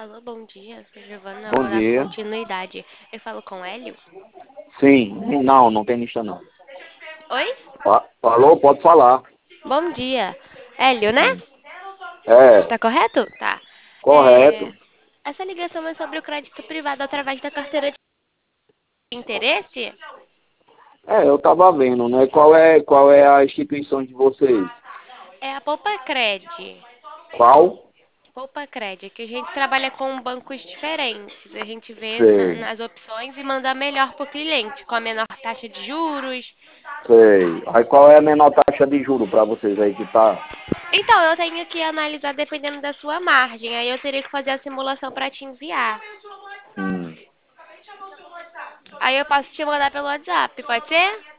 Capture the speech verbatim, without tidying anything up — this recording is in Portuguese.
Alô, bom dia. Sou Giovana, Bom vou dar dia. continuidade. Eu falo com o Hélio? Sim, não, não tem lista não. Oi? Fa- Falou, pode falar. Bom dia. Hélio, né? Hum. É, Tá correto? Tá. É, correto. Essa ligação é sobre o crédito privado através da carteira de interesse? É, eu tava vendo, né? Qual é, qual é a instituição de vocês? É a Poupa Cred. Qual? Poupa Cred, que a gente trabalha com bancos diferentes. A gente vê na- Sei, nas opções e manda melhor pro cliente, com a menor taxa de juros. sei. Aí qual é a menor taxa de juro para vocês aí que tá? Então, eu tenho que analisar dependendo da sua margem. Aí eu teria que fazer a simulação para te enviar. Hum. Aí eu posso te mandar pelo WhatsApp, pode ser?